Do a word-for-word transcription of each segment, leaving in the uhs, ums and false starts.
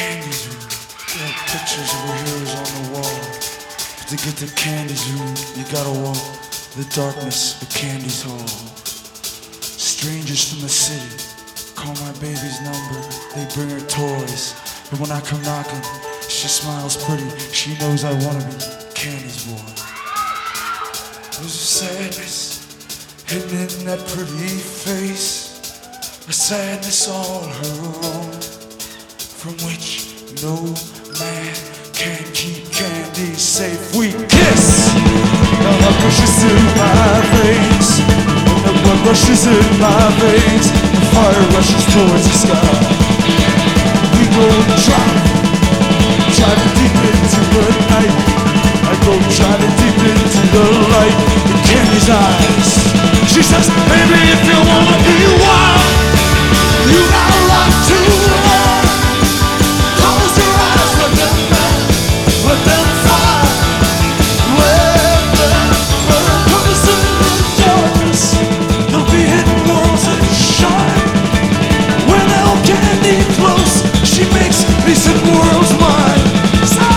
candies room. There are pictures of her heroes on the wall. But to get to Candy's room, you gotta walk the darkness of Candy's hall. Strangers from the city call my baby's number. They bring her toys, but when I come knocking, she smiles pretty. She knows I wanna be Candy's boy. There's a sadness hidden in that pretty face, a sadness all her own, from which no man can keep Candy safe. We kiss, the heart rushes in my veins, and the blood rushes in my veins, the fire rushes towards the sky. We go driving, driving deep into the night. I go driving deep into the light in Candy's eyes. She says, baby, if you wanna be wild, you got a lot to learn. Close your eyes, let them burn, let them fire, let them burn. Cause in the darkness, there'll be hidden worlds that shine. When I hold Candy close, she makes these hidden worlds mine. Stop.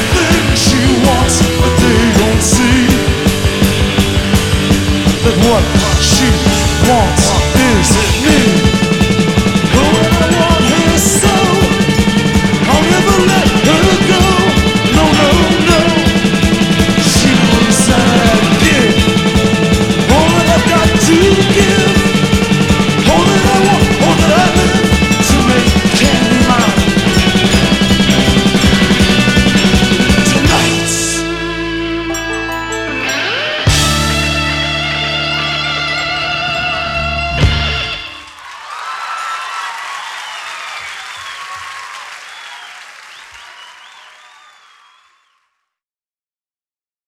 What